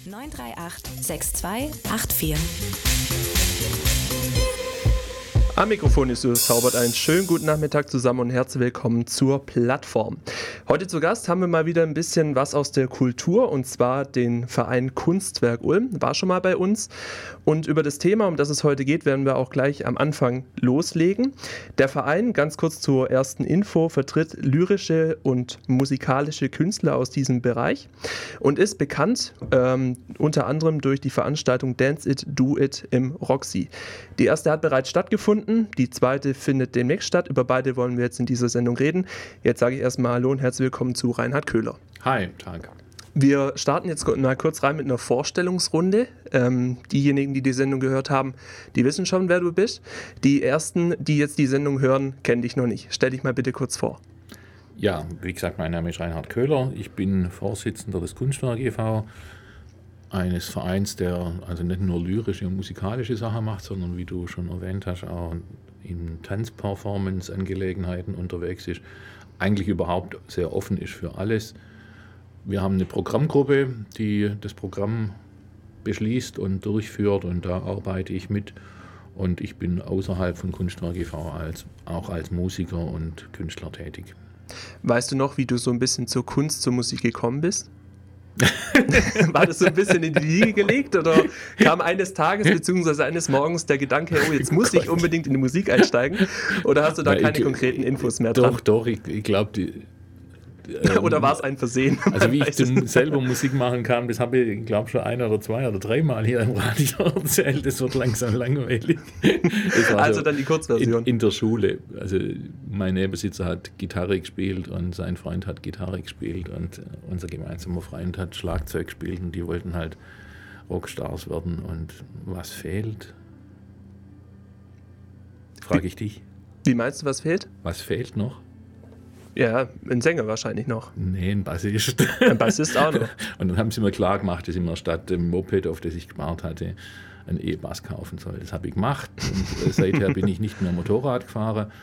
938 6284. Am Mikrofon ist Julius Taubert. Einen schönen guten Nachmittag zusammen und herzlich willkommen zur Plattform. Heute zu Gast haben wir mal wieder ein bisschen was aus der Kultur, und zwar den Verein Kunstwerk Ulm. War schon mal bei uns. Und über das Thema, um das es heute geht, werden wir auch gleich am Anfang loslegen. Der Verein, ganz kurz zur ersten Info, vertritt lyrische und musikalische Künstler aus diesem Bereich und ist bekannt unter anderem durch die Veranstaltung Dance It, Do It im Roxy. Die erste hat bereits stattgefunden. Die zweite findet demnächst statt. Über beide wollen wir jetzt in dieser Sendung reden. Jetzt sage ich erstmal Hallo und herzlich willkommen zu Reinhard Köhler. Hi, Tag. Wir starten jetzt mal kurz rein mit einer Vorstellungsrunde. Diejenigen, die die Sendung gehört haben, die wissen schon, wer du bist. Die Ersten, die jetzt die Sendung hören, kennen dich noch nicht. Stell dich mal bitte kurz vor. Ja, wie gesagt, mein Name ist Reinhard Köhler. Ich bin Vorsitzender des Kunstwerk e.V., eines Vereins, der also nicht nur lyrische und musikalische Sachen macht, sondern, wie du schon erwähnt hast, auch in Tanzperformance-Angelegenheiten unterwegs ist, eigentlich überhaupt sehr offen ist für alles. Wir haben eine Programmgruppe, die das Programm beschließt und durchführt, und da arbeite ich mit. Und ich bin außerhalb von Kunstwerk e.V. auch als Musiker und Künstler tätig. Weißt du noch, wie du so ein bisschen zur Kunst, zur Musik gekommen bist? War das so ein bisschen in die Wiege gelegt, oder kam eines Tages bzw. eines Morgens der Gedanke, oh, jetzt muss ich unbedingt in die Musik einsteigen? Oder hast du da keine konkreten Infos mehr dran? Doch, ich glaube, oder war es ein Versehen? Also wie ich dann selber Musik machen kann, das habe ich, glaube ich, schon ein oder zwei oder dreimal hier im Radio erzählt. Das wird langsam langweilig. Also dann die Kurzversion. In der Schule. Also mein Nebenbesitzer hat Gitarre gespielt und sein Freund hat Gitarre gespielt und unser gemeinsamer Freund hat Schlagzeug gespielt, und die wollten halt Rockstars werden. Und was fehlt? Frage ich dich. Wie meinst du, was fehlt? Was fehlt noch? Ja, ein Sänger wahrscheinlich noch. Nee, ein Bassist. Ein Bassist auch noch. Und dann haben sie mir klar gemacht, dass ich mir statt dem Moped, auf das ich gespart hatte, einen E-Bass kaufen soll. Das habe ich gemacht, und seither bin ich nicht mehr Motorrad gefahren.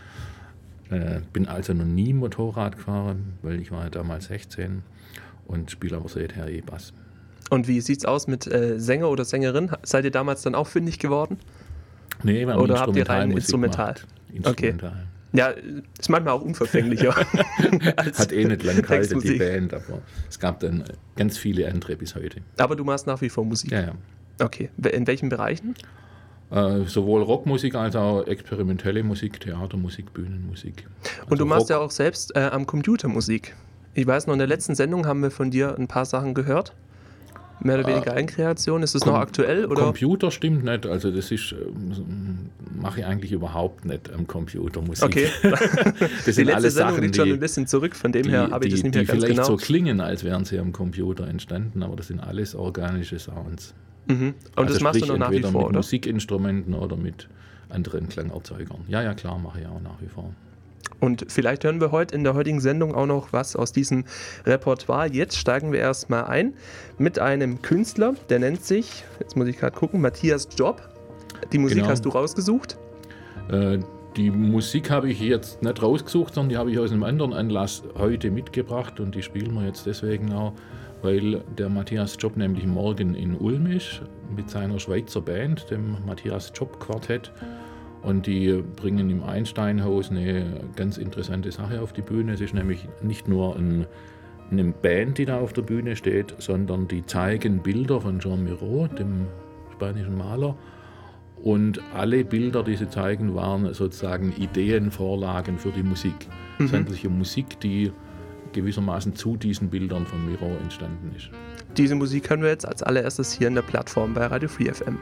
Bin also noch nie Motorrad gefahren, weil ich war ja damals 16 und spiele aber seither E-Bass. Und wie sieht's aus mit Sänger oder Sängerin? Seid ihr damals dann auch fündig geworden? Nee, wir haben oder habt ihr rein Instrumental? Instrumental. Okay. Ja, ist manchmal auch unverfänglicher. Hat nicht lang gehalten, die Band, aber es gab dann ganz viele andere bis heute. Aber du machst nach wie vor Musik? Ja. Okay, in welchen Bereichen? Sowohl Rockmusik als auch experimentelle Musik, Theatermusik, Bühnenmusik. Also und du machst ja auch selbst am Computer Musik. Ich weiß noch, in der letzten Sendung haben wir von dir ein paar Sachen gehört. Mehr oder weniger Eigenkreation. Ist das noch aktuell? Oder? Computer stimmt nicht. Also das ist mache ich eigentlich überhaupt nicht am Computer Musik. Okay. Das die letzte Sendung liegt schon ein bisschen zurück. Von dem her habe ich das nicht mehr ganz genau. Die vielleicht so klingen, als wären sie am Computer entstanden, aber das sind alles organische Sounds. Mhm. Und also das machst du noch nach wie vor, mit oder? Musikinstrumenten oder mit anderen Klangerzeugern. Ja, klar, mache ich auch nach wie vor. Und vielleicht hören wir heute in der heutigen Sendung auch noch was aus diesem Repertoire. Jetzt steigen wir erstmal ein mit einem Künstler, der nennt sich, jetzt muss ich gerade gucken, Matthias Job. Die Musik hast du rausgesucht? Die Musik habe ich jetzt nicht rausgesucht, sondern die habe ich aus einem anderen Anlass heute mitgebracht, und die spielen wir jetzt deswegen auch, weil der Matthias Job nämlich morgen in Ulm ist mit seiner Schweizer Band, dem Matthias Job Quartett. Und die bringen im Einsteinhaus eine ganz interessante Sache auf die Bühne. Es ist nämlich nicht nur eine Band, die da auf der Bühne steht, sondern die zeigen Bilder von Jean Miro, dem spanischen Maler. Und alle Bilder, die sie zeigen, waren sozusagen Ideenvorlagen für die Musik. Sämtliche Musik, die gewissermaßen zu diesen Bildern von Miro entstanden ist. Diese Musik hören wir jetzt als allererstes hier in der Plattform bei Radio Free FM.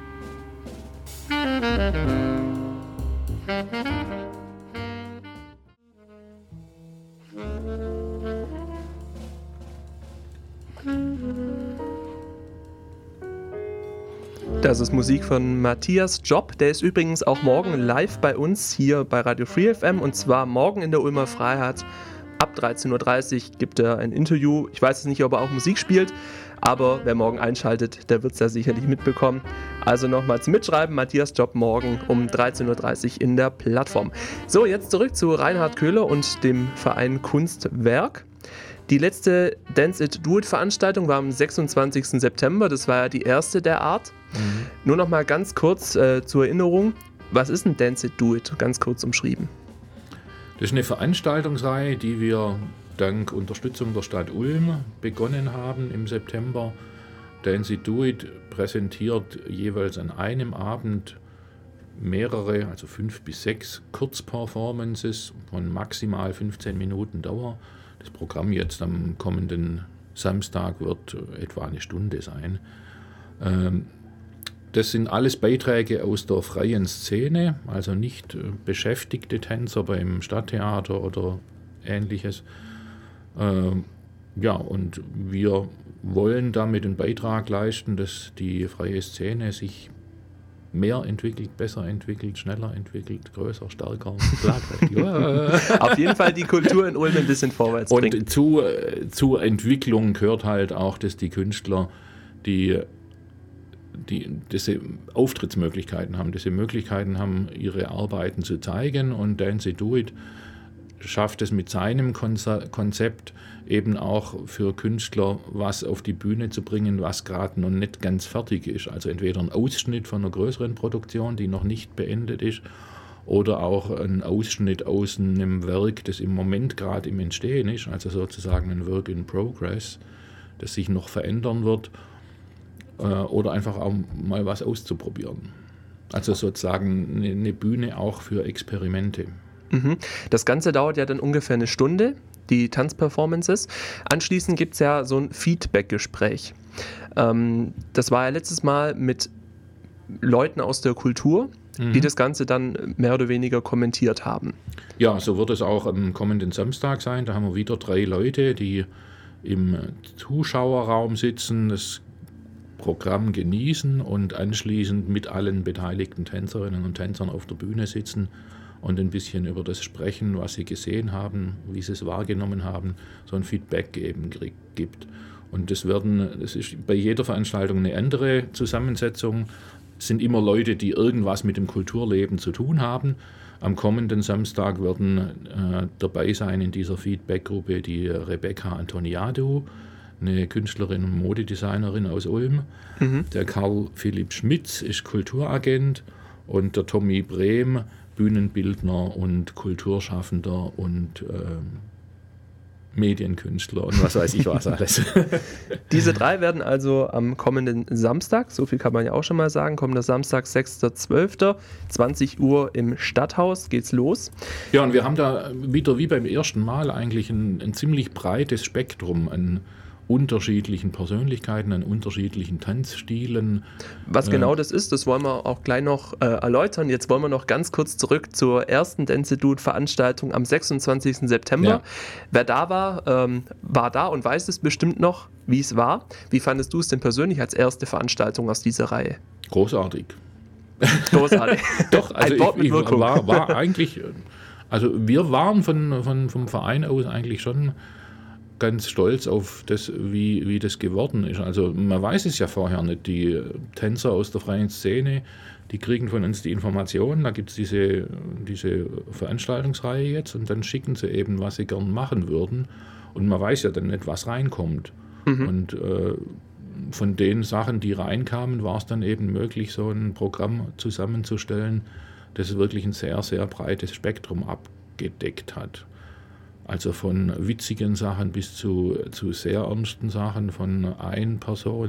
Das ist Musik von Matthias Job. Der ist übrigens auch morgen live bei uns hier bei Radio Free FM, und zwar morgen in der Ulmer Freiheit. Ab 13.30 Uhr gibt er ein Interview. Ich weiß jetzt nicht, ob er auch Musik spielt, aber wer morgen einschaltet, der wird es ja sicherlich mitbekommen. Also nochmal zum Mitschreiben, Matthias Job morgen um 13.30 Uhr in der Plattform. So, jetzt zurück zu Reinhard Köhler und dem Verein Kunstwerk. Die letzte Dance It Do It Veranstaltung war am 26. September, das war ja die erste der Art. Nur noch mal ganz kurz zur Erinnerung, was ist ein Dance It Do It, ganz kurz umschrieben? Das ist eine Veranstaltungsreihe, die wir dank Unterstützung der Stadt Ulm begonnen haben im September. Dance It Do It präsentiert jeweils an einem Abend mehrere, also 5 bis 6 Kurzperformances von maximal 15 Minuten Dauer. Das Programm jetzt am kommenden Samstag wird etwa eine Stunde sein. Das sind alles Beiträge aus der freien Szene, also nicht beschäftigte Tänzer beim Stadttheater oder Ähnliches. Ja, und wir wollen damit einen Beitrag leisten, dass die freie Szene sich mehr entwickelt, besser entwickelt, schneller entwickelt, größer, stärker, schlagkräftiger. Auf jeden Fall die Kultur in Ulm ein bisschen vorwärts bringt. Und zur Entwicklung gehört halt auch, dass die Künstler diese Auftrittsmöglichkeiten haben, diese Möglichkeiten haben, ihre Arbeiten zu zeigen, und Dance It Do It schafft es mit seinem Konzept eben auch für Künstler was auf die Bühne zu bringen, was gerade noch nicht ganz fertig ist. Also entweder ein Ausschnitt von einer größeren Produktion, die noch nicht beendet ist, oder auch ein Ausschnitt aus einem Werk, das im Moment gerade im Entstehen ist, also sozusagen ein Work in Progress, das sich noch verändern wird, oder einfach auch mal was auszuprobieren. Also sozusagen eine Bühne auch für Experimente. Das Ganze dauert ja dann ungefähr eine Stunde, die Tanzperformances. Anschließend gibt es ja so ein Feedback-Gespräch. Das war ja letztes Mal mit Leuten aus der Kultur, die das Ganze dann mehr oder weniger kommentiert haben. Ja, so wird es auch am kommenden Samstag sein. Da haben wir wieder 3 Leute, die im Zuschauerraum sitzen, das Programm genießen und anschließend mit allen beteiligten Tänzerinnen und Tänzern auf der Bühne sitzen und ein bisschen über das sprechen, was sie gesehen haben, wie sie es wahrgenommen haben, so ein Feedback eben gibt. Und das ist bei jeder Veranstaltung eine andere Zusammensetzung. Es sind immer Leute, die irgendwas mit dem Kulturleben zu tun haben. Am kommenden Samstag werden dabei sein in dieser Feedback-Gruppe die Rebecca Antoniadou, eine Künstlerin und Modedesignerin aus Ulm. Der Karl Philipp Schmitz ist Kulturagent und der Tommy Brehm, Bühnenbildner und Kulturschaffender und Medienkünstler und was weiß ich was alles. Diese 3 werden also am kommenden Samstag, so viel kann man ja auch schon mal sagen, kommender Samstag, 6.12., 20 Uhr im Stadthaus geht's los. Ja, und wir haben da wieder wie beim ersten Mal eigentlich ein ziemlich breites Spektrum an unterschiedlichen Persönlichkeiten, an unterschiedlichen Tanzstilen. Was genau das ist, das wollen wir auch gleich noch erläutern. Jetzt wollen wir noch ganz kurz zurück zur ersten Dance It Do It Veranstaltung am 26. September. Ja. Wer da war, war da und weiß es bestimmt noch, wie es war. Wie fandest du es denn persönlich als erste Veranstaltung aus dieser Reihe? Großartig. Großartig. Doch, also ein Wort mit Wirkung. War eigentlich, also wir waren vom Verein aus eigentlich schon ganz stolz auf das, wie das geworden ist. Also man weiß es ja vorher nicht. Die Tänzer aus der freien Szene, die kriegen von uns die Informationen, da gibt es diese Veranstaltungsreihe jetzt und dann schicken sie eben, was sie gern machen würden. Und man weiß ja dann nicht, was reinkommt. Und von den Sachen, die reinkamen, war es dann eben möglich, so ein Programm zusammenzustellen, das wirklich ein sehr, sehr breites Spektrum abgedeckt hat. Also von witzigen Sachen bis zu sehr ernsten Sachen, von eine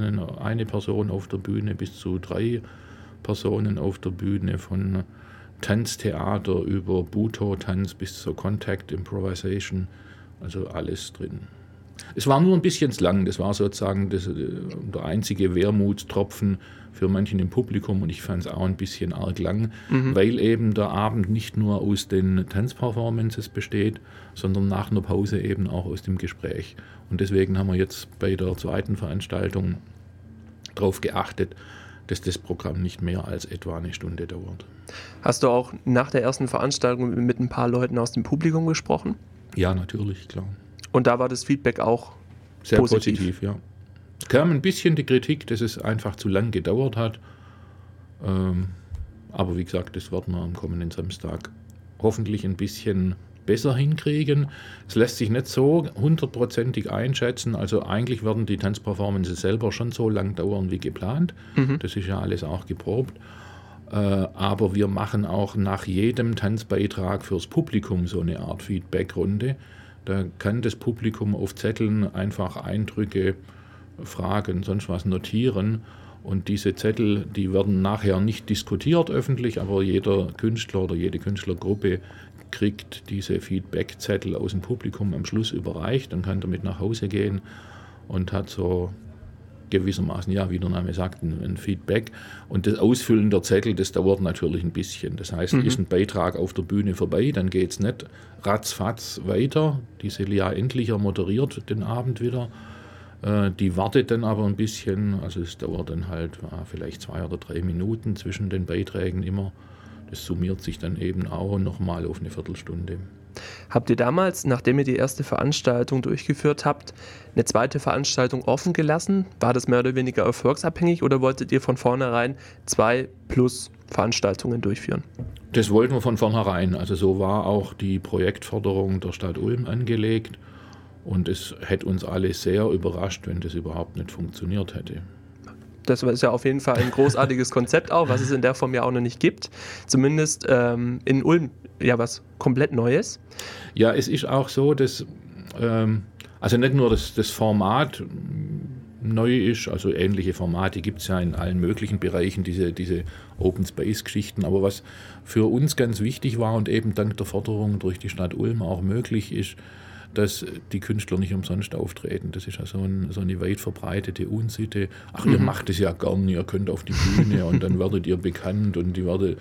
Person auf der Bühne bis zu 3 Personen auf der Bühne, von Tanztheater über Buto-Tanz bis zur Contact Improvisation, also alles drin. Es war nur ein bisschen lang, das war sozusagen der einzige Wermutstropfen für manchen im Publikum und ich fand es auch ein bisschen arg lang, weil eben der Abend nicht nur aus den Tanzperformances besteht, sondern nach einer Pause eben auch aus dem Gespräch. Und deswegen haben wir jetzt bei der zweiten Veranstaltung darauf geachtet, dass das Programm nicht mehr als etwa eine Stunde dauert. Hast du auch nach der ersten Veranstaltung mit ein paar Leuten aus dem Publikum gesprochen? Ja, natürlich, klar. Und da war das Feedback auch sehr positiv, ja. Es kam ein bisschen die Kritik, dass es einfach zu lang gedauert hat. Aber wie gesagt, das werden wir am kommenden Samstag hoffentlich ein bisschen besser hinkriegen. Es lässt sich nicht so 100%ig einschätzen. Also eigentlich werden die Tanzperformances selber schon so lang dauern wie geplant. Das ist ja alles auch geprobt. Aber wir machen auch nach jedem Tanzbeitrag fürs Publikum so eine Art Feedback-Runde. Da kann das Publikum auf Zetteln einfach Eindrücke, Fragen, sonst was notieren. Und diese Zettel, die werden nachher nicht diskutiert öffentlich, aber jeder Künstler oder jede Künstlergruppe kriegt diese Feedback-Zettel aus dem Publikum am Schluss überreicht. Dann kann damit nach Hause gehen und hat so gewissermaßen, ja, wie der Name sagt, ein Feedback. Und das Ausfüllen der Zettel, das dauert natürlich ein bisschen. Das heißt, ist ein Beitrag auf der Bühne vorbei, dann geht es nicht ratzfatz weiter. Die Celia Endlicher moderiert den Abend wieder. Die wartet dann aber ein bisschen, also es dauert dann halt vielleicht 2 oder 3 Minuten zwischen den Beiträgen immer. Das summiert sich dann eben auch nochmal auf eine Viertelstunde. Habt ihr damals, nachdem ihr die erste Veranstaltung durchgeführt habt, eine zweite Veranstaltung offen gelassen? War das mehr oder weniger erfolgsabhängig oder wolltet ihr von vornherein 2 plus Veranstaltungen durchführen? Das wollten wir von vornherein. Also so war auch die Projektförderung der Stadt Ulm angelegt. Und es hätte uns alle sehr überrascht, wenn das überhaupt nicht funktioniert hätte. Das ist ja auf jeden Fall ein großartiges Konzept auch, was es in der Form ja auch noch nicht gibt. Zumindest in Ulm ja was komplett Neues. Ja, es ist auch so, dass also nicht nur das Format neu ist, also ähnliche Formate gibt es ja in allen möglichen Bereichen, diese Open Space Geschichten, aber was für uns ganz wichtig war und eben dank der Förderung durch die Stadt Ulm auch möglich ist, dass die Künstler nicht umsonst auftreten. Das ist ja so eine weit verbreitete Unsitte. Ach, ihr macht es ja gern, ihr könnt auf die Bühne und dann werdet ihr bekannt und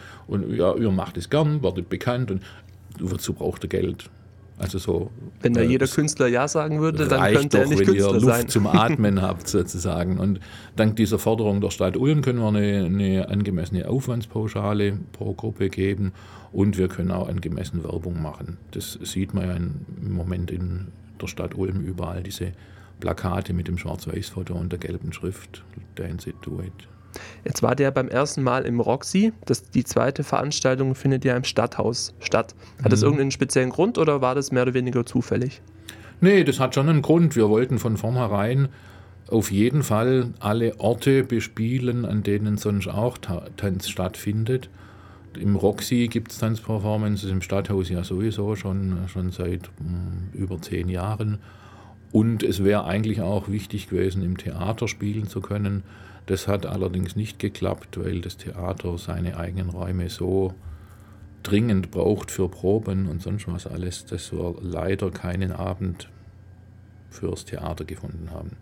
ihr macht es gern, werdet bekannt und wozu braucht ihr Geld? Also so. Wenn da jeder Künstler Ja sagen würde, dann könnte er nicht Künstler wenn ihr Luft sein. zum Atmen habt sozusagen. Und dank dieser Förderung der Stadt Ulm können wir eine angemessene Aufwandspauschale pro Gruppe geben und wir können auch angemessen Werbung machen. Das sieht man ja im Moment in der Stadt Ulm überall, diese Plakate mit dem Schwarz-Weiß-Foto und der gelben Schrift, Dance It, Do It. Jetzt wart ihr beim ersten Mal im Roxy. Die zweite Veranstaltung findet ja im Stadthaus statt. Hat das irgendeinen speziellen Grund oder war das mehr oder weniger zufällig? Nee, das hat schon einen Grund. Wir wollten von vornherein auf jeden Fall alle Orte bespielen, an denen sonst auch Tanz stattfindet. Im Roxy gibt es Tanzperformances, im Stadthaus ja sowieso schon seit über 10 Jahren. Und es wäre eigentlich auch wichtig gewesen, im Theater spielen zu können. Das hat allerdings nicht geklappt, weil das Theater seine eigenen Räume so dringend braucht für Proben und sonst was alles, dass wir leider keinen Abend fürs Theater gefunden haben.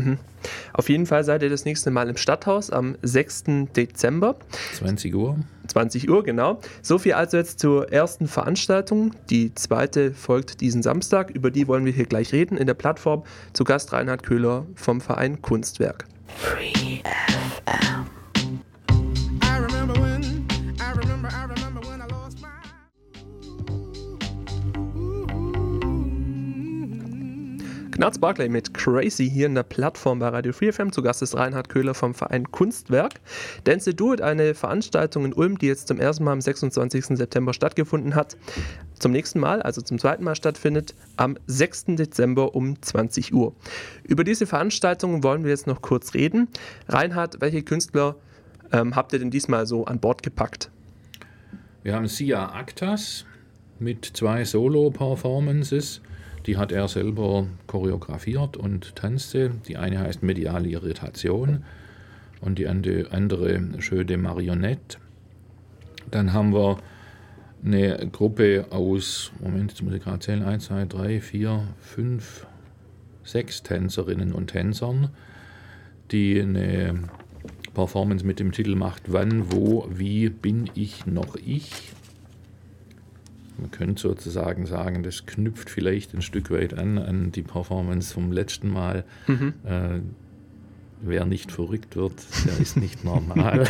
Auf jeden Fall seid ihr das nächste Mal im Stadthaus am 6. Dezember. 20 Uhr. 20 Uhr, genau. So viel also jetzt zur ersten Veranstaltung. Die zweite folgt diesen Samstag. Über die wollen wir hier gleich reden in der Plattform. Zu Gast Reinhard Köhler vom Verein Kunstwerk. Free FM. Gnarz Barclay mit Crazy hier in der Plattform bei Radio Free FM. Zu Gast ist Reinhard Köhler vom Verein Kunstwerk. Dance It, Do It, eine Veranstaltung in Ulm, die jetzt zum ersten Mal am 26. September stattgefunden hat. Zum nächsten Mal, also zum zweiten Mal stattfindet, am 6. Dezember um 20 Uhr. Über diese Veranstaltung wollen wir jetzt noch kurz reden. Reinhard, welche Künstler habt ihr denn diesmal so an Bord gepackt? Wir haben Sia Actas mit 2 Solo-Performances. Die hat er selber choreografiert und tanzte. Die eine heißt Mediale Irritation und die andere Jeu de Marionnette. Dann haben wir eine Gruppe aus, Moment, jetzt muss ich gerade zählen, 1, 2, 3, 4, 5, 6 Tänzerinnen und Tänzern, die eine Performance mit dem Titel macht Wann, wo, wie bin ich noch ich? Man könnte sozusagen sagen, das knüpft vielleicht ein Stück weit an die Performance vom letzten Mal. Wer nicht verrückt wird, der ist nicht normal.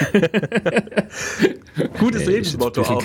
Gutes Lebensmotto auch.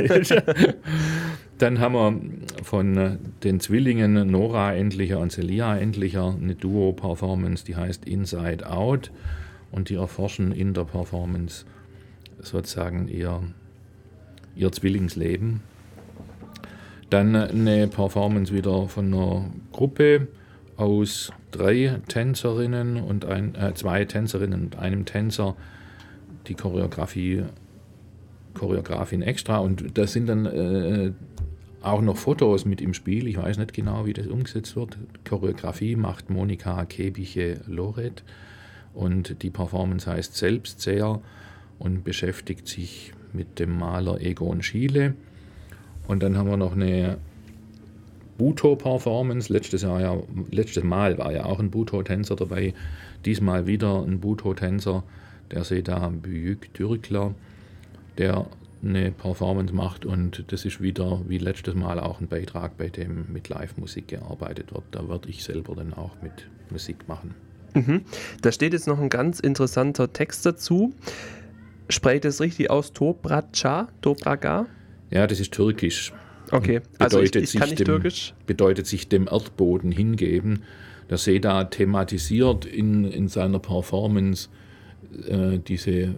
Dann haben wir von den Zwillingen Nora Endlicher und Celia Endlicher eine Duo-Performance, die heißt Inside Out. Und die erforschen in der Performance sozusagen ihr Zwillingsleben. Dann eine Performance wieder von einer Gruppe aus 3 Tänzerinnen und 2 Tänzerinnen und einem Tänzer, die Choreografin extra. Und da sind dann auch noch Fotos mit im Spiel. Ich weiß nicht genau, wie das umgesetzt wird. Choreografie macht Monika Kebiche-Loret und die Performance heißt Selbstseher und beschäftigt sich mit dem Maler Egon Schiele. Und dann haben wir noch eine Butoh-Performance. Letztes Mal war ja auch ein Butoh-Tänzer dabei. Diesmal wieder ein Butoh-Tänzer, der Seda Büyük-Dürkler, der eine Performance macht. Und das ist wieder wie letztes Mal auch ein Beitrag, bei dem mit Live-Musik gearbeitet wird. Da werde ich selber dann auch mit Musik machen. Mhm. Da steht jetzt noch ein ganz interessanter Text dazu. Spreche ich das richtig aus? Topraca? Ja, das ist türkisch. Okay, also ich kann nicht türkisch. Bedeutet sich dem Erdboden hingeben. Der Seda thematisiert in seiner Performance diese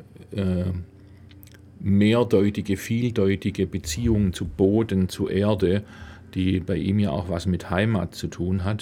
mehrdeutige, vieldeutige Beziehung zu Boden, zu Erde, die bei ihm ja auch was mit Heimat zu tun hat.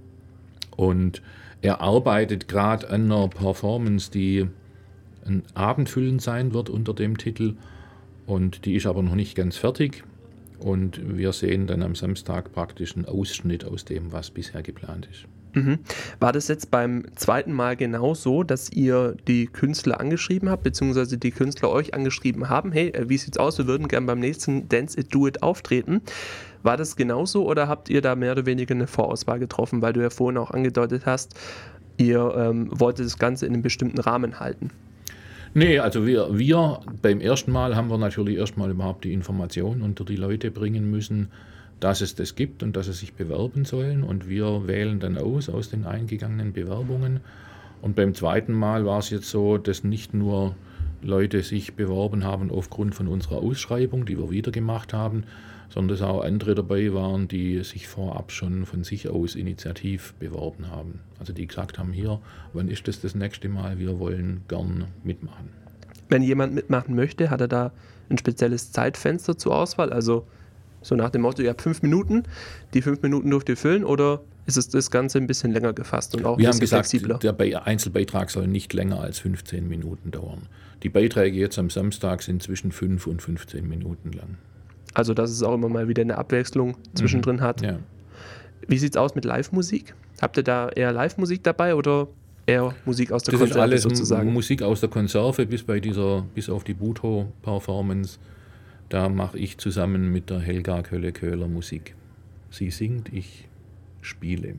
Und er arbeitet gerade an einer Performance, die ein abendfüllend sein wird unter dem Titel. Und die ist aber noch nicht ganz fertig. Und wir sehen dann am Samstag praktisch einen Ausschnitt aus dem, was bisher geplant ist. Mhm. War das jetzt beim zweiten Mal genau so, dass ihr die Künstler angeschrieben habt, beziehungsweise die Künstler euch angeschrieben haben, hey, wie sieht's aus, wir würden gerne beim nächsten Dance It Do It auftreten. War das genauso oder habt ihr da mehr oder weniger eine Vorauswahl getroffen, weil du ja vorhin auch angedeutet hast, ihr wolltet das Ganze in einem bestimmten Rahmen halten? Nee, also wir beim ersten Mal haben wir natürlich erstmal überhaupt die Information unter die Leute bringen müssen, dass es das gibt und dass sie sich bewerben sollen. Und wir wählen dann aus den eingegangenen Bewerbungen. Und beim zweiten Mal war es jetzt so, dass nicht nur Leute sich beworben haben aufgrund von unserer Ausschreibung, die wir wieder gemacht haben, sondern dass auch andere dabei waren, die sich vorab schon von sich aus initiativ beworben haben. Also die gesagt haben, hier, wann ist das nächste Mal, wir wollen gern mitmachen. Wenn jemand mitmachen möchte, hat er da ein spezielles Zeitfenster zur Auswahl? Also so nach dem Motto, ihr habt 5 Minuten, die 5 Minuten dürft ihr füllen, oder ist es das Ganze ein bisschen länger gefasst und auch ein bisschen flexibler? Wir haben gesagt, der Einzelbeitrag soll nicht länger als 15 Minuten dauern. Die Beiträge jetzt am Samstag sind zwischen 5 und 15 Minuten lang. Also dass es auch immer mal wieder eine Abwechslung zwischendrin hat. Ja. Wie sieht es aus mit Live-Musik? Habt ihr da eher Live-Musik dabei oder eher Musik aus der Konserve alles sozusagen? Musik aus der Konserve bis auf die Butoh-Performance. Da mache ich zusammen mit der Helga Kölle-Köhler Musik. Sie singt, ich spiele.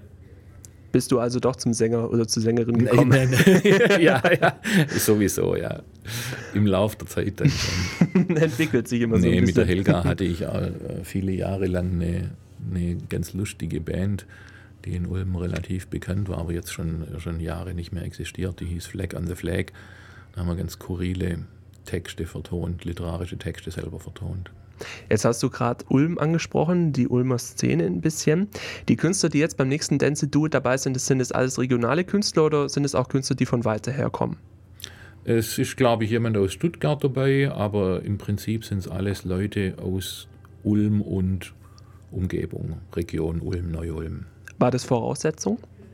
Bist du also doch zum Sänger oder zur Sängerin gekommen? Nein. ja, sowieso, ja. Im Lauf der Zeit dann schon. Entwickelt sich immer so ein bisschen. Mit der Helga hatte ich viele Jahre lang eine ganz lustige Band, die in Ulm relativ bekannt war, aber jetzt schon Jahre nicht mehr existiert. Die hieß Flag on the Flag. Da haben wir ganz skurrile Texte vertont, literarische Texte selber vertont. Jetzt hast du gerade Ulm angesprochen, die Ulmer Szene ein bisschen. Die Künstler, die jetzt beim nächsten Dance It Do It dabei sind das alles regionale Künstler oder sind es auch Künstler, die von weiter her kommen? Es ist, glaube ich, jemand aus Stuttgart dabei, aber im Prinzip sind es alles Leute aus Ulm und Umgebung, Region Ulm, Neu-Ulm. War das Voraussetzung?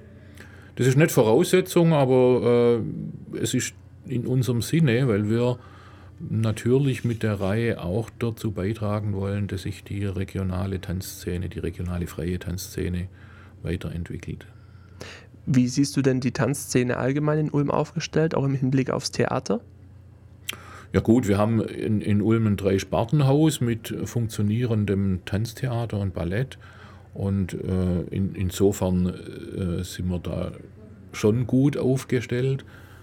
Das ist nicht Voraussetzung, aber es ist in unserem Sinne, weil wir natürlich mit der Reihe auch dazu beitragen wollen, dass sich die regionale Tanzszene, die regionale freie Tanzszene weiterentwickelt. Wie siehst du denn die Tanzszene allgemein in Ulm aufgestellt, auch im Hinblick aufs Theater? Ja gut, wir haben in Ulm ein 3-Spartenhaus mit funktionierendem Tanztheater und Ballett und insofern sind wir da schon gut aufgestellt.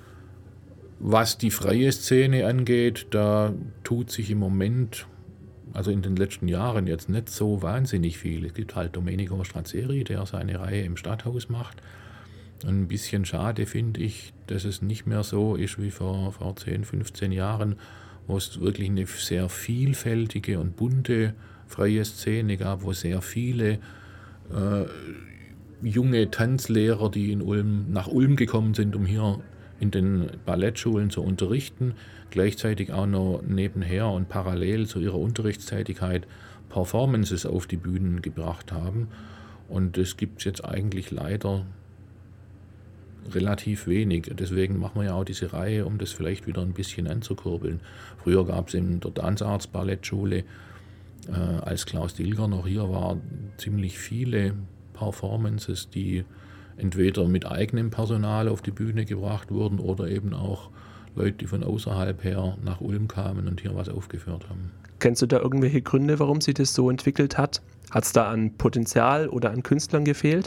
Was die freie Szene angeht, da tut sich im Moment, also in den letzten Jahren jetzt nicht so wahnsinnig viel. Es gibt halt Domenico Strazzeri, der seine Reihe im Stadthaus macht. Ein bisschen schade finde ich, dass es nicht mehr so ist wie vor 10, 15 Jahren, wo es wirklich eine sehr vielfältige und bunte freie Szene gab, wo sehr viele junge Tanzlehrer, die nach Ulm gekommen sind, um hier in den Ballettschulen zu unterrichten, gleichzeitig auch noch nebenher und parallel zu ihrer Unterrichtstätigkeit Performances auf die Bühnen gebracht haben. Und das gibt es jetzt eigentlich leider relativ wenig. Deswegen machen wir ja auch diese Reihe, um das vielleicht wieder ein bisschen anzukurbeln. Früher gab es in der Tanzarts Ballettschule, als Klaus Dilger noch hier war, ziemlich viele Performances, die entweder mit eigenem Personal auf die Bühne gebracht wurden oder eben auch Leute, die von außerhalb her nach Ulm kamen und hier was aufgeführt haben. Kennst du da irgendwelche Gründe, warum sich das so entwickelt hat? Hat es da an Potenzial oder an Künstlern gefehlt?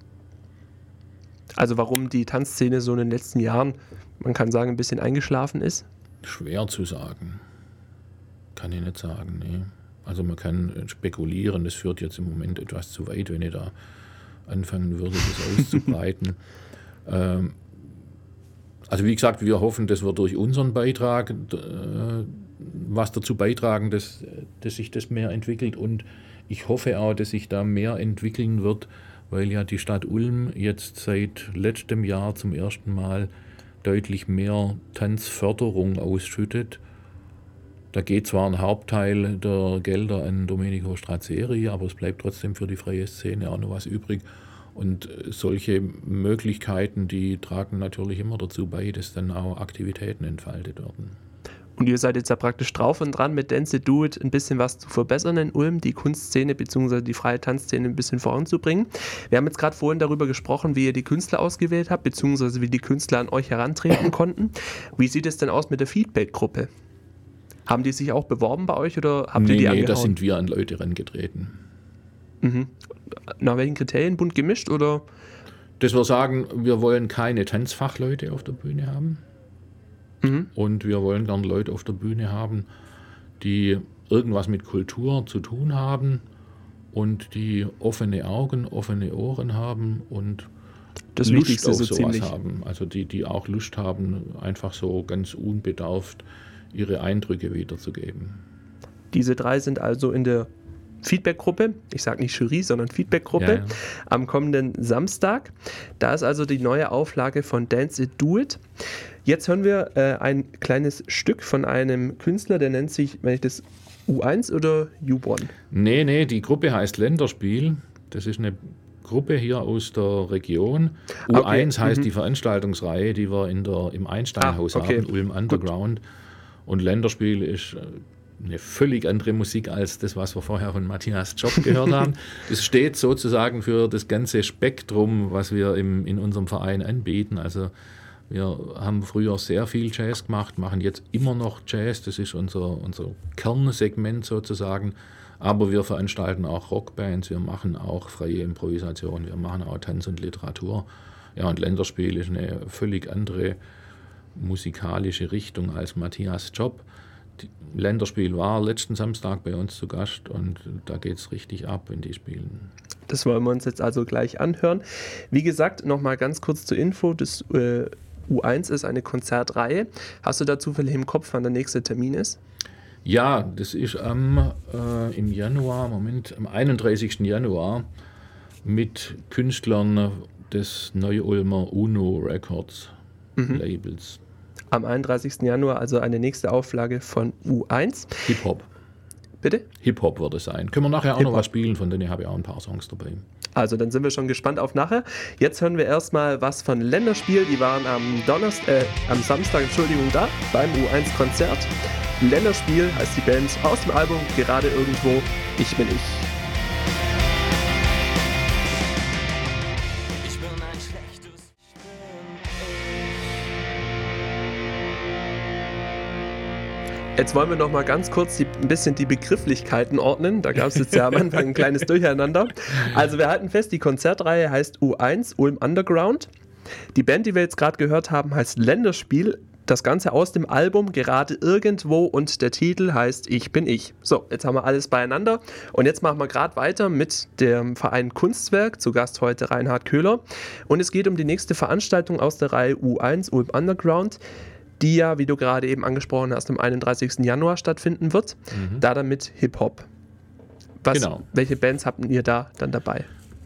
Also warum die Tanzszene so in den letzten Jahren, man kann sagen, ein bisschen eingeschlafen ist? Schwer zu sagen. Kann ich nicht sagen, nee. Also man kann spekulieren, das führt jetzt im Moment etwas zu weit, wenn ich da anfangen würde, das auszubreiten. Also wie gesagt, wir hoffen, dass wir durch unseren Beitrag was dazu beitragen, dass sich das mehr entwickelt. Und ich hoffe auch, dass sich da mehr entwickeln wird, weil ja die Stadt Ulm jetzt seit letztem Jahr zum ersten Mal deutlich mehr Tanzförderung ausschüttet. Da geht zwar ein Hauptteil der Gelder an Domenico Strazzeri, aber es bleibt trotzdem für die freie Szene auch noch was übrig. Und solche Möglichkeiten, die tragen natürlich immer dazu bei, dass dann auch Aktivitäten entfaltet werden. Und ihr seid jetzt ja praktisch drauf und dran, mit Dance It Do It ein bisschen was zu verbessern in Ulm, die Kunstszene bzw. die freie Tanzszene ein bisschen voranzubringen. Wir haben jetzt gerade vorhin darüber gesprochen, wie ihr die Künstler ausgewählt habt, bzw. wie die Künstler an euch herantreten konnten. Wie sieht es denn aus mit der Feedback-Gruppe? Haben die sich auch beworben bei euch oder habt ihr die angehauen? Nee, da sind wir an Leute herangetreten. Mhm. Nach welchen Kriterien? Bunt gemischt oder? Dass wir sagen, wir wollen keine Tanzfachleute auf der Bühne haben. Und wir wollen gern Leute auf der Bühne haben, die irgendwas mit Kultur zu tun haben und die offene Augen, offene Ohren haben und das Lust Wichtigste auf so sowas ziemlich haben. Also die auch Lust haben, einfach so ganz unbedarft ihre Eindrücke wiederzugeben. Diese 3 sind also in der Feedback-Gruppe, ich sage nicht Jury, sondern Feedback-Gruppe, Ja. am kommenden Samstag. Da ist also die neue Auflage von Dance It Do It. Jetzt hören wir ein kleines Stück von einem Künstler, der nennt sich, wenn ich das U1 oder U1? Nee, die Gruppe heißt Länderspiel. Das ist eine Gruppe hier aus der Region. U1 heißt die Veranstaltungsreihe, die wir im Einsteinhaus haben, Ulm Underground. Und Länderspiel ist eine völlig andere Musik als das, was wir vorher von Matthias Job gehört haben. Das steht sozusagen für das ganze Spektrum, was wir in unserem Verein anbieten. Also wir haben früher sehr viel Jazz gemacht, machen jetzt immer noch Jazz. Das ist unser Kernsegment sozusagen. Aber wir veranstalten auch Rockbands, wir machen auch freie Improvisation, wir machen auch Tanz und Literatur. Ja, und Länderspiel ist eine völlig andere musikalische Richtung als Matthias Job. Länderspiel war letzten Samstag bei uns zu Gast und da geht es richtig ab, wenn die spielen. Das wollen wir uns jetzt also gleich anhören. Wie gesagt, nochmal ganz kurz zur Info, das U1 ist eine Konzertreihe. Hast du da zufällig im Kopf, wann der nächste Termin ist? Ja, das ist am 31. Januar mit Künstlern des Neu-Ulmer UNO Records Labels. Am 31. Januar also eine nächste Auflage von U1. Hip-Hop. Bitte? Hip-Hop wird es sein. Können wir nachher auch noch was spielen, von denen habe ich auch ein paar Songs dabei. Also dann sind wir schon gespannt auf nachher. Jetzt hören wir erstmal was von Länderspiel. Die waren am Samstag, da, beim U1-Konzert. Länderspiel heißt die Band aus dem Album Gerade irgendwo, ich bin ich. Jetzt wollen wir noch mal ganz kurz ein bisschen die Begrifflichkeiten ordnen. Da gab es jetzt ja am Anfang ein kleines Durcheinander. Also wir halten fest, die Konzertreihe heißt U1, Ulm Underground. Die Band, die wir jetzt gerade gehört haben, heißt Länderspiel. Das Ganze aus dem Album Gerade irgendwo und der Titel heißt Ich bin ich. So, jetzt haben wir alles beieinander und jetzt machen wir gerade weiter mit dem Verein Kunstwerk. Zu Gast heute Reinhard Köhler. Und es geht um die nächste Veranstaltung aus der Reihe U1, Ulm Underground, die ja, wie du gerade eben angesprochen hast, am 31. Januar stattfinden wird. Da dann mit Hip-Hop. Genau. Welche Bands habt ihr da dann dabei?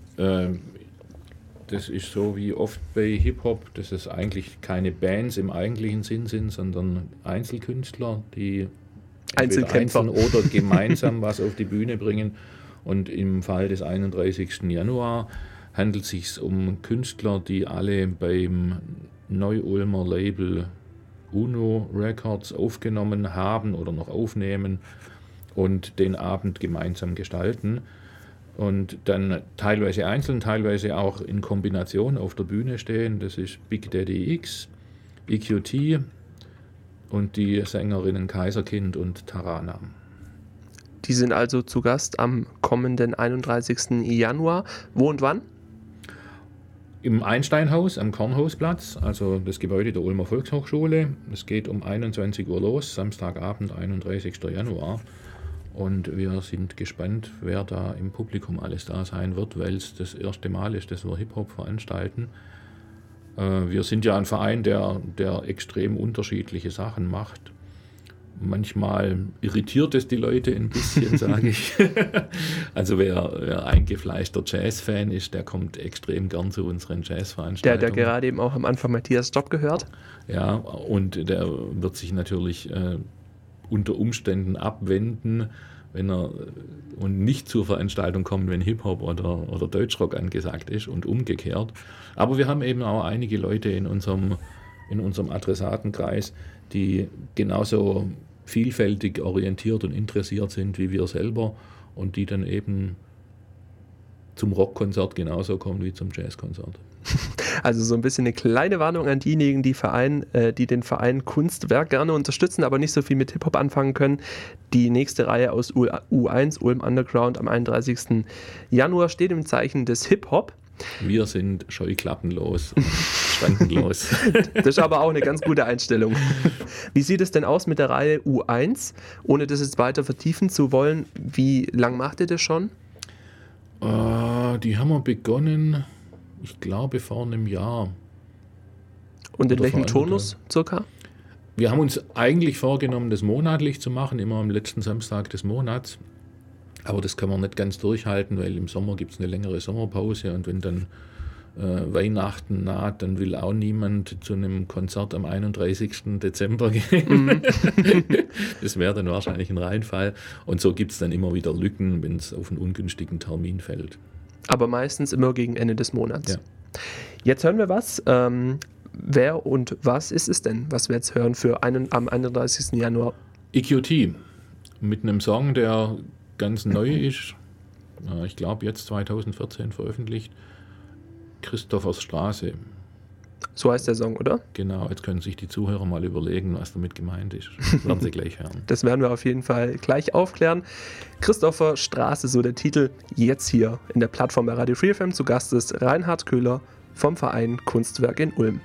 Das ist so wie oft bei Hip-Hop, dass es eigentlich keine Bands im eigentlichen Sinn sind, sondern Einzelkünstler, die Einzelkämpfer. Einzeln oder gemeinsam was auf die Bühne bringen. Und im Fall des 31. Januar handelt es sich um Künstler, die alle beim Neu-Ulmer Label Uno Records aufgenommen haben oder noch aufnehmen und den Abend gemeinsam gestalten. Und dann teilweise einzeln, teilweise auch in Kombination auf der Bühne stehen. Das ist Big Daddy X, EQT und die Sängerinnen Kaiserkind und Tarana. Die sind also zu Gast am kommenden 31. Januar. Wo und wann? Im Einsteinhaus am Kornhausplatz, also das Gebäude der Ulmer Volkshochschule. Es geht um 21 Uhr los, Samstagabend, 31. Januar. Und wir sind gespannt, wer da im Publikum alles da sein wird, weil es das erste Mal ist, dass wir Hip-Hop veranstalten. Wir sind ja ein Verein, der extrem unterschiedliche Sachen macht. Manchmal irritiert es die Leute ein bisschen, sage ich. Also wer eingefleischter Jazz-Fan ist, der kommt extrem gern zu unseren Jazzveranstaltungen. Der gerade eben auch am Anfang Matthias Job gehört. Ja, und der wird sich natürlich unter Umständen abwenden, wenn er und nicht zur Veranstaltung kommt, wenn Hip-Hop oder Deutschrock angesagt ist und umgekehrt. Aber wir haben eben auch einige Leute in unserem Adressatenkreis, die genauso vielfältig orientiert und interessiert sind wie wir selber und die dann eben zum Rockkonzert genauso kommen wie zum Jazzkonzert. Also so ein bisschen eine kleine Warnung an diejenigen, die den Verein Kunstwerk gerne unterstützen, aber nicht so viel mit Hip-Hop anfangen können. Die nächste Reihe aus U1, Ulm Underground, am 31. Januar steht im Zeichen des Hip-Hop. Wir sind scheuklappenlos, schrankenlos. Das ist aber auch eine ganz gute Einstellung. Wie sieht es denn aus mit der Reihe U1? Ohne das jetzt weiter vertiefen zu wollen, wie lang macht ihr das schon? Die haben wir begonnen, ich glaube, vor einem Jahr. Und in welchem Turnus circa? Wir haben uns eigentlich vorgenommen, das monatlich zu machen, immer am letzten Samstag des Monats. Aber das kann man nicht ganz durchhalten, weil im Sommer gibt es eine längere Sommerpause und wenn dann Weihnachten naht, dann will auch niemand zu einem Konzert am 31. Dezember gehen. Das wäre dann wahrscheinlich ein Reinfall. Und so gibt es dann immer wieder Lücken, wenn es auf einen ungünstigen Termin fällt. Aber meistens immer gegen Ende des Monats. Ja. Jetzt hören wir was. Wer und was ist es denn, was wir jetzt hören am 31. Januar? EQT mit einem Song, der ganz neu ist. Ich glaube jetzt 2014 veröffentlicht. Christophers Straße. So heißt der Song, oder? Genau, jetzt können sich die Zuhörer mal überlegen, was damit gemeint ist. Das werden sie gleich hören. Das werden wir auf jeden Fall gleich aufklären. Christopher Straße, so der Titel, jetzt hier in der Plattform bei Radio Free FM. Zu Gast ist Reinhard Köhler vom Verein Kunstwerk in Ulm.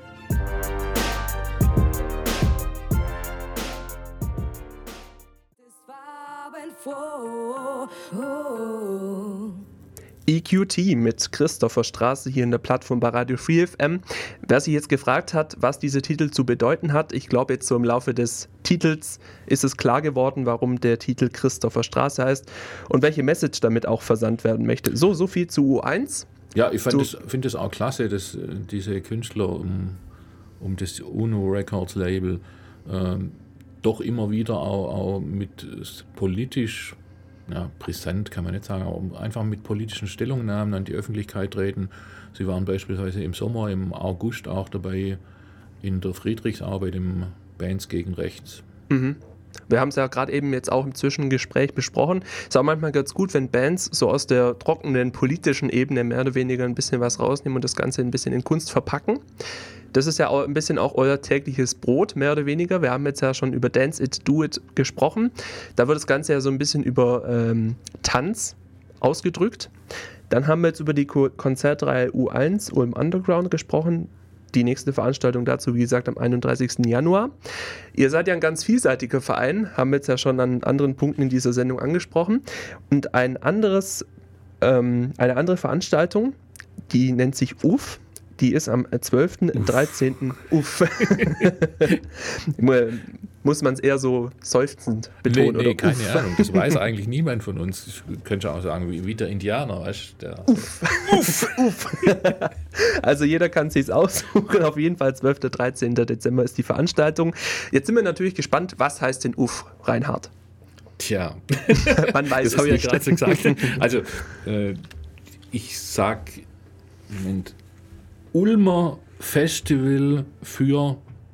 EQT mit Christopher Straße hier in der Plattform bei Radio Free FM. Wer sich jetzt gefragt hat, was dieser Titel zu bedeuten hat, ich glaube jetzt so im Laufe des Titels ist es klar geworden, warum der Titel Christopher Straße heißt und welche Message damit auch versandt werden möchte. So viel zu U1. Ja, ich finde es auch klasse, dass diese Künstler um das Uno Records Label doch immer wieder auch mit politisch, brisant kann man nicht sagen, aber einfach mit politischen Stellungnahmen an die Öffentlichkeit treten. Sie waren beispielsweise im Sommer, im August auch dabei in der Friedrichsarbeit im Bands gegen Rechts. Mhm. Wir haben es ja gerade eben jetzt auch im Zwischengespräch besprochen. Es ist auch manchmal ganz gut, wenn Bands so aus der trockenen politischen Ebene mehr oder weniger ein bisschen was rausnehmen und das Ganze ein bisschen in Kunst verpacken. Das ist ja auch ein bisschen auch euer tägliches Brot, mehr oder weniger. Wir haben jetzt ja schon über Dance It, Do It gesprochen. Da wird das Ganze ja so ein bisschen über Tanz ausgedrückt. Dann haben wir jetzt über die Konzertreihe U1, Ulm Underground, gesprochen. Die nächste Veranstaltung dazu, wie gesagt, am 31. Januar. Ihr seid ja ein ganz vielseitiger Verein, haben wir jetzt ja schon an anderen Punkten in dieser Sendung angesprochen. Und eine andere Veranstaltung, die nennt sich UF. Die ist am 12. und 13. muss man es eher so seufzend betonen? Nee, keine Ahnung. Das weiß eigentlich niemand von uns. Ich könnte auch sagen, wie der Indianer. Weißt, der Uff. Also jeder kann es sich aussuchen. Auf jeden Fall 12. 13. Dezember ist die Veranstaltung. Jetzt sind wir natürlich gespannt, was heißt denn Uff, Reinhard? Tja, man weiß das habe ich ja gerade so gesagt. gesagt. Also, ich sag, Moment, Ulmer Festival für,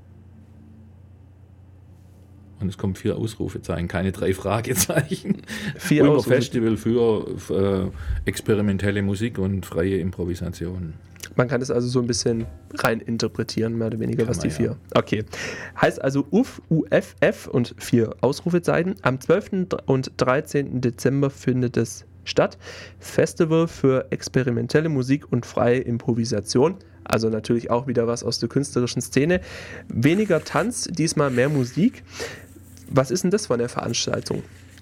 und es kommen 4 Ausrufezeichen, keine 3 Fragezeichen. 4 Ulmer Ausrufe. Festival für experimentelle Musik und freie Improvisation. Man kann es also so ein bisschen rein interpretieren, mehr oder weniger, Kann was die man, 4. ja. Okay. Heißt also UFF und 4 Ausrufezeichen. Am 12. und 13. Dezember findet es statt. Festival für experimentelle Musik und freie Improvisation. Also natürlich auch wieder was aus der künstlerischen Szene. Weniger Tanz, diesmal mehr Musik. Was ist denn das von der Veranstaltung?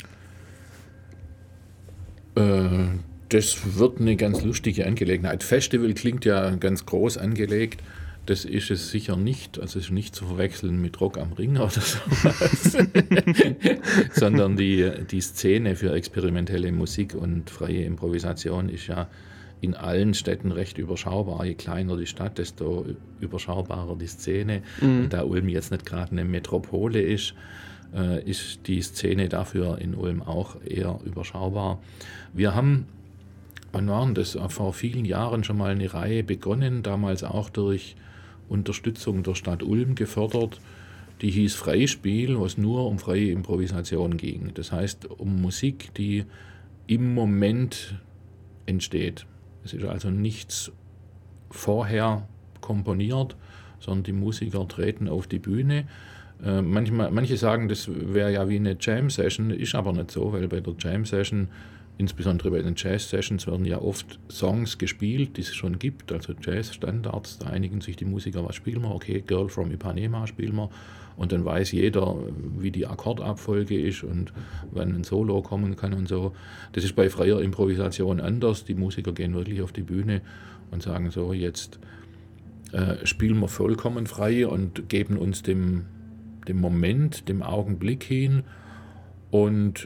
Das wird eine ganz lustige Angelegenheit. Festival klingt ja ganz groß angelegt. Das ist es sicher nicht. Also es ist nicht zu verwechseln mit Rock am Ring oder sowas. Sondern die Szene für experimentelle Musik und freie Improvisation ist ja in allen Städten recht überschaubar. Je kleiner die Stadt, desto überschaubarer die Szene. Und da Ulm jetzt nicht gerade eine Metropole ist die Szene dafür in Ulm auch eher überschaubar. Wir haben, wann waren das, vor vielen Jahren schon mal eine Reihe begonnen, damals auch durch Unterstützung der Stadt Ulm gefördert, die hieß Freispiel, was nur um freie Improvisation ging. Das heißt, um Musik, die im Moment entsteht. Es ist also nichts vorher komponiert, sondern die Musiker treten auf die Bühne. Manche sagen, das wäre ja wie eine Jam-Session, ist aber nicht so, weil bei der Jam-Session, insbesondere bei den Jazz-Sessions, werden ja oft Songs gespielt, die es schon gibt, also Jazz-Standards, da einigen sich die Musiker, was spielen wir? Okay, Girl from Ipanema spielen wir, und dann weiß jeder, wie die Akkordabfolge ist und wann ein Solo kommen kann und so. Das ist bei freier Improvisation anders, die Musiker gehen wirklich auf die Bühne und sagen so, jetzt spielen wir vollkommen frei und geben uns dem Moment, dem Augenblick hin, und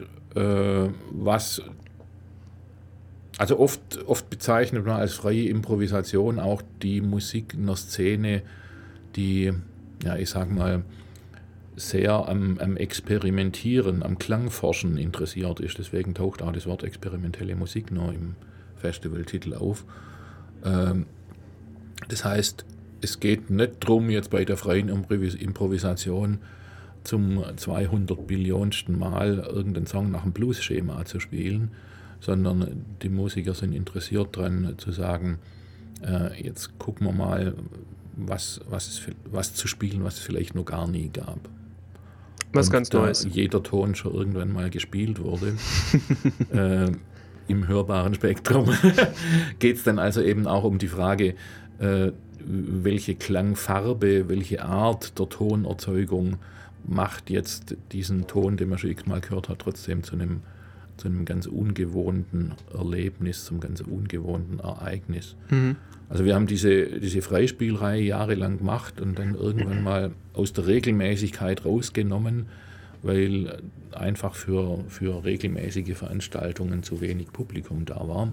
also oft bezeichnet man als freie Improvisation auch die Musik in der Szene, die, ja, ich sag mal, sehr am Experimentieren, am Klangforschen interessiert ist. Deswegen taucht auch das Wort experimentelle Musik noch im Festivaltitel auf. Das heißt, es geht nicht darum, jetzt bei der freien Improvisation zum 200 Billionsten Mal irgendeinen Song nach dem Blues-Schema zu spielen, sondern die Musiker sind interessiert daran zu sagen, jetzt gucken wir mal, was zu spielen, was es vielleicht noch gar nie gab. Was und ganz Neues. Jeder Ton schon irgendwann mal gespielt wurde, im hörbaren Spektrum, geht es dann also eben auch um die Frage, welche Klangfarbe, welche Art der Tonerzeugung macht jetzt diesen Ton, den man schon x-mal gehört hat, trotzdem zu einem ganz ungewohnten Erlebnis, zum ganz ungewohnten Ereignis. Mhm. Also wir haben diese Freispielreihe jahrelang gemacht und dann irgendwann mal aus der Regelmäßigkeit rausgenommen, weil einfach für regelmäßige Veranstaltungen zu wenig Publikum da war.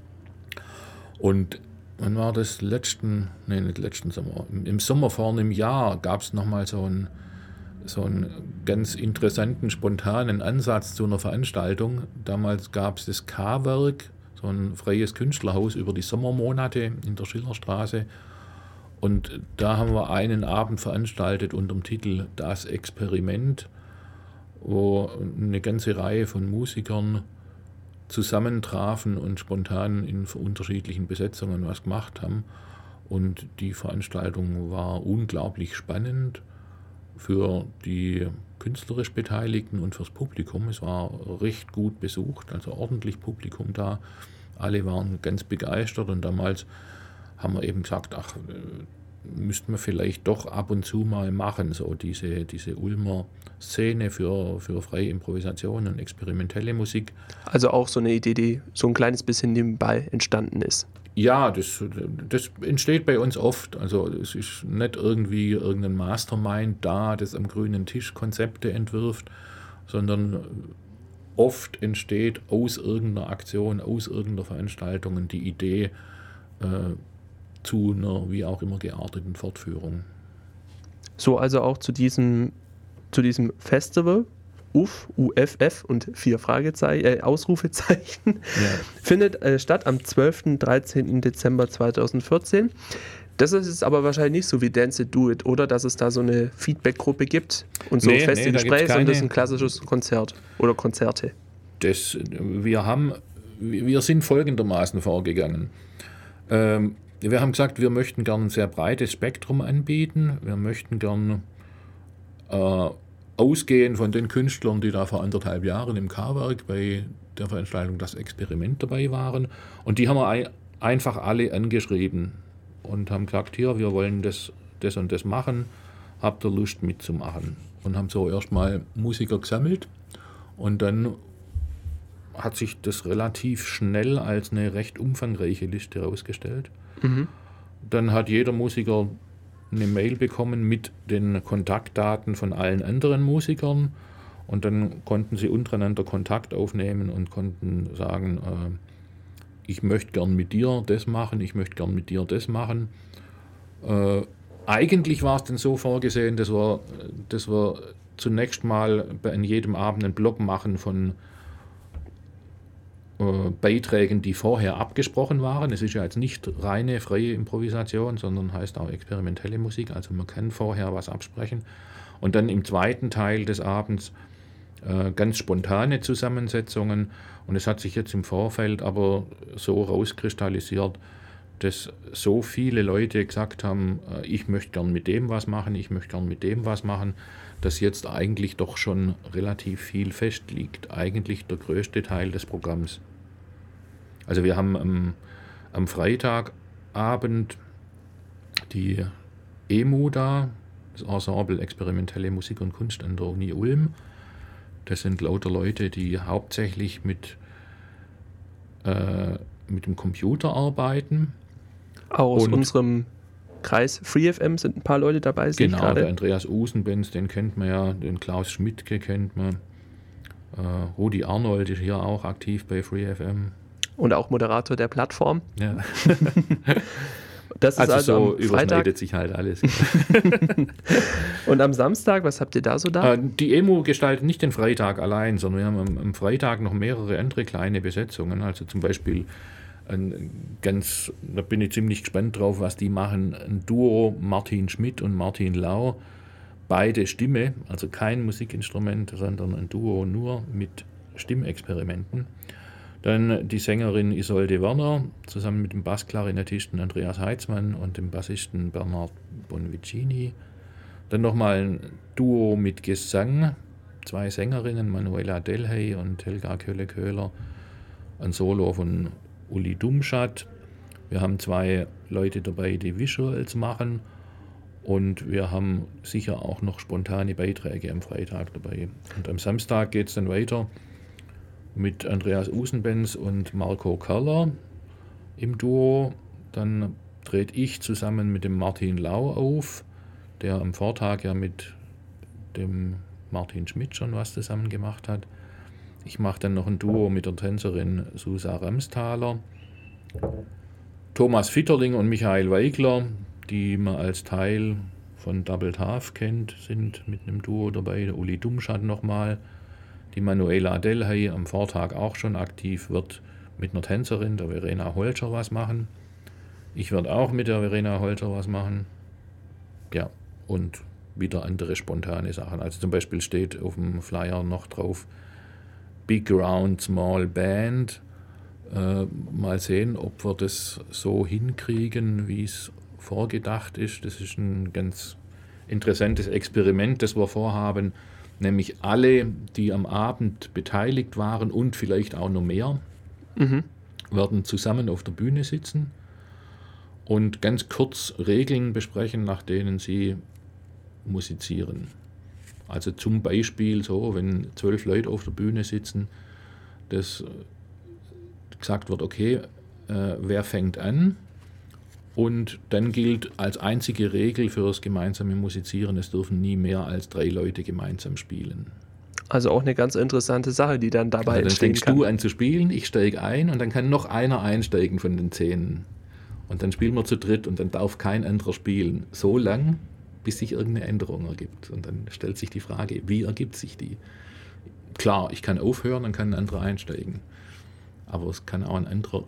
Und wann war das nicht letzten Sommer, im Sommer vor einem Jahr gab es nochmal so einen ganz interessanten, spontanen Ansatz zu einer Veranstaltung. Damals gab es das K-Werk, so ein freies Künstlerhaus über die Sommermonate in der Schillerstraße. Und da haben wir einen Abend veranstaltet unter dem Titel Das Experiment, wo eine ganze Reihe von Musikern zusammentrafen und spontan in unterschiedlichen Besetzungen was gemacht haben. Und die Veranstaltung war unglaublich spannend für die künstlerisch Beteiligten und fürs Publikum. Es war recht gut besucht, also ordentlich Publikum da. Alle waren ganz begeistert und damals haben wir eben gesagt, müsste man vielleicht doch ab und zu mal machen, so diese Ulmer Szene für freie Improvisation und experimentelle Musik. Also auch so eine Idee, die so ein kleines bisschen nebenbei entstanden ist. Ja, das entsteht bei uns oft. Also es ist nicht irgendwie irgendein Mastermind da, das am grünen Tisch Konzepte entwirft, sondern oft entsteht aus irgendeiner Aktion, aus irgendeiner Veranstaltung die Idee zu einer wie auch immer gearteten Fortführung. So also auch zu diesem Festival, UFF und 4 Ausrufezeichen, findet statt am 12. und 13. Dezember 2014. Das ist es aber wahrscheinlich nicht so wie Dance It, Do It, oder? Dass es da so eine Feedback-Gruppe gibt und so feste Gespräche, sondern das ist ein klassisches Konzert oder Konzerte. Wir sind folgendermaßen vorgegangen. Wir haben gesagt, wir möchten gerne ein sehr breites Spektrum anbieten. Wir möchten gerne ausgehen von den Künstlern, die da vor 1,5 Jahren im K-Werk bei der Veranstaltung Das Experiment dabei waren. Und die haben wir einfach alle angeschrieben und haben gesagt, hier, wir wollen das und das machen, habt ihr Lust mitzumachen? Und haben so erstmal Musiker gesammelt und dann hat sich das relativ schnell als eine recht umfangreiche Liste herausgestellt. Mhm. Dann hat jeder Musiker eine Mail bekommen mit den Kontaktdaten von allen anderen Musikern und dann konnten sie untereinander Kontakt aufnehmen und konnten sagen, ich möchte gern mit dir das machen, ich möchte gern mit dir das machen. Eigentlich war es dann so vorgesehen, dass wir zunächst mal an jedem Abend einen Block machen von Beiträgen, die vorher abgesprochen waren. Es ist ja jetzt nicht reine freie Improvisation, sondern heißt auch experimentelle Musik, also man kann vorher was absprechen. Und dann im zweiten Teil des Abends ganz spontane Zusammensetzungen. Und es hat sich jetzt im Vorfeld aber so rauskristallisiert, dass so viele Leute gesagt haben, ich möchte gern mit dem was machen, ich möchte gern mit dem was machen, dass jetzt eigentlich doch schon relativ viel festliegt. Eigentlich der größte Teil des Programms. Also wir haben am Freitagabend die EMU da, das Ensemble Experimentelle Musik und Kunst an der Uni Ulm. Das sind lauter Leute, die hauptsächlich mit dem Computer arbeiten. Aus unserem Kreis FreeFM sind ein paar Leute dabei. Genau, der Andreas Usenbenz, den kennt man ja, den Klaus Schmidtke kennt man. Rudi Arnold ist hier auch aktiv bei FreeFM. Und auch Moderator der Plattform. Ja. Das ist also so am überschneidet Freitag. sich halt alles. Und am Samstag, was habt ihr da so da? Die EMU gestaltet nicht den Freitag allein, sondern wir haben am Freitag noch mehrere andere kleine Besetzungen. Also zum Beispiel da bin ich ziemlich gespannt drauf, was die machen. Ein Duo Martin Schmidt und Martin Lau. Beide Stimme, also kein Musikinstrument, sondern ein Duo nur mit Stimmexperimenten. Dann die Sängerin Isolde Werner, zusammen mit dem Bassklarinettisten Andreas Heitzmann und dem Bassisten Bernhard Bonvicini. Dann nochmal ein Duo mit Gesang, 2 Sängerinnen, Manuela Delhey und Helga Köhle-Köhler. Ein Solo von Uli Dumschat. Wir haben 2 Leute dabei, die Visuals machen. Und wir haben sicher auch noch spontane Beiträge am Freitag dabei. Und am Samstag geht es dann weiter mit Andreas Usenbenz und Marco Kerler im Duo. Dann trete ich zusammen mit dem Martin Lau auf, der am Vortag ja mit dem Martin Schmidt schon was zusammen gemacht hat. Ich mache dann noch ein Duo mit der Tänzerin Susa Ramsthaler. Thomas Fitterling und Michael Weigler, die man als Teil von Doubled Half kennt, sind mit einem Duo dabei. Der Uli Dumschat nochmal. Die Manuela Delhey am Vortag auch schon aktiv, wird mit einer Tänzerin, der Verena Holscher, was machen. Ich werde auch mit der Verena Holscher was machen. Ja, und wieder andere spontane Sachen. Also zum Beispiel steht auf dem Flyer noch drauf Big Round Small Band. Mal sehen, ob wir das so hinkriegen, wie es vorgedacht ist. Das ist ein ganz interessantes Experiment, das wir vorhaben. Nämlich alle, die am Abend beteiligt waren und vielleicht auch noch mehr, werden zusammen auf der Bühne sitzen. und ganz kurz Regeln besprechen, nach denen sie musizieren. Also zum Beispiel so, wenn 12 Leute auf der Bühne sitzen, dass gesagt wird, okay, wer fängt an? Und dann gilt als einzige Regel für das gemeinsame Musizieren, es dürfen nie mehr als 3 Leute gemeinsam spielen. Also auch eine ganz interessante Sache, die dann dabei entstehen kann. Dann fängst du an zu spielen, ich steige ein und dann kann noch einer einsteigen von den 10. Und dann spielen wir zu dritt und dann darf kein anderer spielen. So lang, bis sich irgendeine Änderung ergibt. Und dann stellt sich die Frage, wie ergibt sich die? Klar, ich kann aufhören, dann kann ein anderer einsteigen. Aber es kann auch ein anderer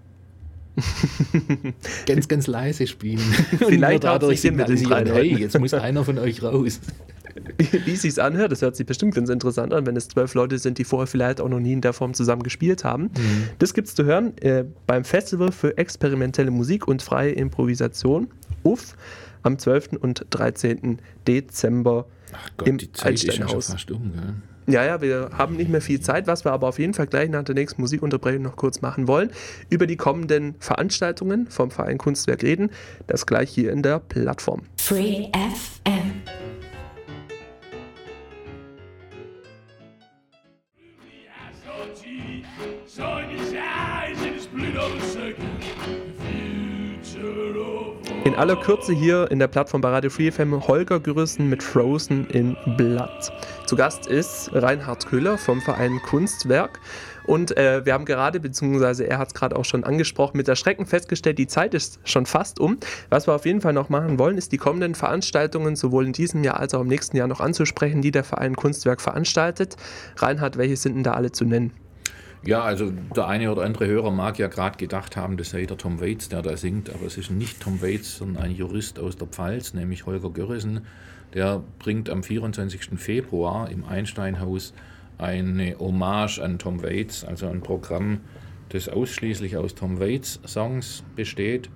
ganz, ganz leise spielen. Vielleicht dadurch signalisieren, hey, jetzt muss einer von euch raus. Wie es sich anhört, das hört sich bestimmt ganz interessant an, wenn es 12 Leute sind, die vorher vielleicht auch noch nie in der Form zusammen gespielt haben. Das gibt es zu hören beim Festival für experimentelle Musik und freie Improvisation, UF, am 12. und 13. Dezember im Altsteinhaus. Fast gell? Ja, wir haben nicht mehr viel Zeit, was wir aber auf jeden Fall gleich nach der nächsten Musikunterbrechung noch kurz machen wollen. Über die kommenden Veranstaltungen vom Verein Kunstwerk reden, das gleich hier in der Plattform. Free FM. In aller Kürze hier in der Plattform bei Radio Free FM Holger Gürrissen mit Frozen in Blood. Zu Gast ist Reinhard Köhler vom Verein Kunstwerk. Und wir haben gerade, beziehungsweise er hat es gerade auch schon angesprochen, mit Erschrecken festgestellt, die Zeit ist schon fast um. Was wir auf jeden Fall noch machen wollen, ist die kommenden Veranstaltungen sowohl in diesem Jahr als auch im nächsten Jahr noch anzusprechen, die der Verein Kunstwerk veranstaltet. Reinhard, welche sind denn da alle zu nennen? Ja, also der eine oder andere Hörer mag ja gerade gedacht haben, das sei der Tom Waits, der da singt, aber es ist nicht Tom Waits, sondern ein Jurist aus der Pfalz, nämlich Holger Gürrissen. Der bringt am 24. Februar im Einsteinhaus eine Hommage an Tom Waits, also ein Programm, das ausschließlich aus Tom Waits Songs besteht.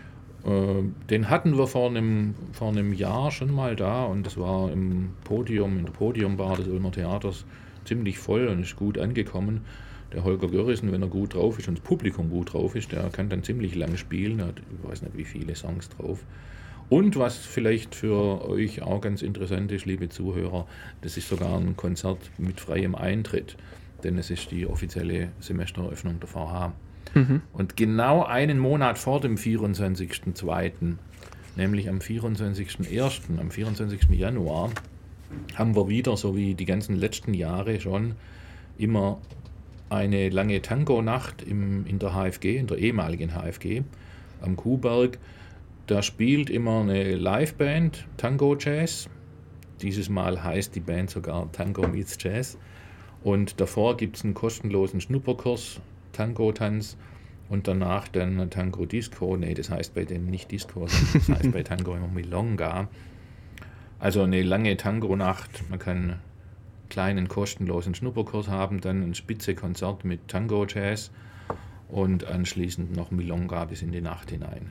Den hatten wir vor einem Jahr schon mal da und das war in der Podiumbar des Ulmer Theaters ziemlich voll und ist gut angekommen. Der Holger Gürrissen, wenn er gut drauf ist und das Publikum gut drauf ist, der kann dann ziemlich lang spielen, er hat, ich weiß nicht wie viele Songs drauf. Und was vielleicht für euch auch ganz interessant ist, liebe Zuhörer, das ist sogar ein Konzert mit freiem Eintritt, denn es ist die offizielle Semestereröffnung der VH. Und genau einen Monat vor dem 24.02., nämlich am 24.01., am 24. Januar, haben wir wieder, so wie die ganzen letzten Jahre schon, immer eine lange Tango-Nacht in der HFG, in der ehemaligen HFG am Kuhberg. Da spielt immer eine Liveband, Tango Jazz. Dieses Mal heißt die Band sogar Tango meets Jazz. Und davor gibt es einen kostenlosen Schnupperkurs, Tango-Tanz und danach dann Tango Disco. Nee, das heißt bei denen nicht Disco, sondern das heißt bei Tango immer Milonga. Also eine lange Tango-Nacht, man kann kleinen kostenlosen Schnupperkurs haben, dann ein spitze Konzert mit Tango-Jazz und anschließend noch Milonga bis in die Nacht hinein.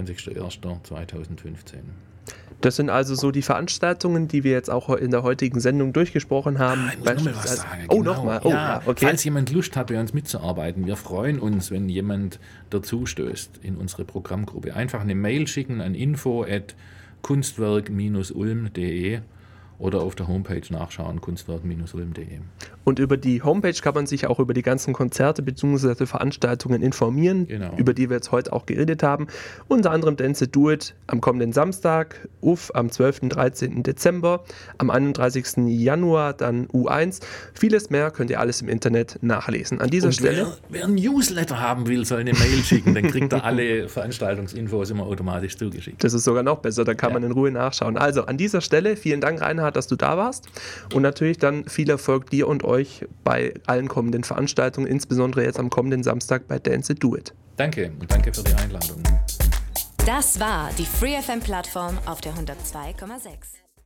24.01.2015. Das sind also so die Veranstaltungen, die wir jetzt auch in der heutigen Sendung durchgesprochen haben. Ich muss noch mal was sagen. Oh, genau. Nochmal. Oh, ja, okay. Falls jemand Lust hat, bei uns mitzuarbeiten, wir freuen uns, wenn jemand dazu stößt in unsere Programmgruppe. Einfach eine Mail schicken an info@kunstwerk-ulm.de oder auf der Homepage nachschauen, kunstwerk-ulm.de. Und über die Homepage kann man sich auch über die ganzen Konzerte bzw. Veranstaltungen informieren, genau, über die wir jetzt heute auch geredet haben. Unter anderem Dance Do It am kommenden Samstag, UF am 12. und 13. Dezember, am 31. Januar dann U1. Vieles mehr könnt ihr alles im Internet nachlesen. An dieser Stelle. Wer ein Newsletter haben will, soll eine Mail schicken, dann kriegt er alle Veranstaltungsinfos immer automatisch zugeschickt. Das ist sogar noch besser, da kann man in Ruhe nachschauen. Also an dieser Stelle vielen Dank, Reinhard, dass du da warst und natürlich dann viel Erfolg dir und euch bei allen kommenden Veranstaltungen, insbesondere jetzt am kommenden Samstag bei Dance Do It. Danke und danke für die Einladung. Das war die Free FM Plattform auf der 102,6.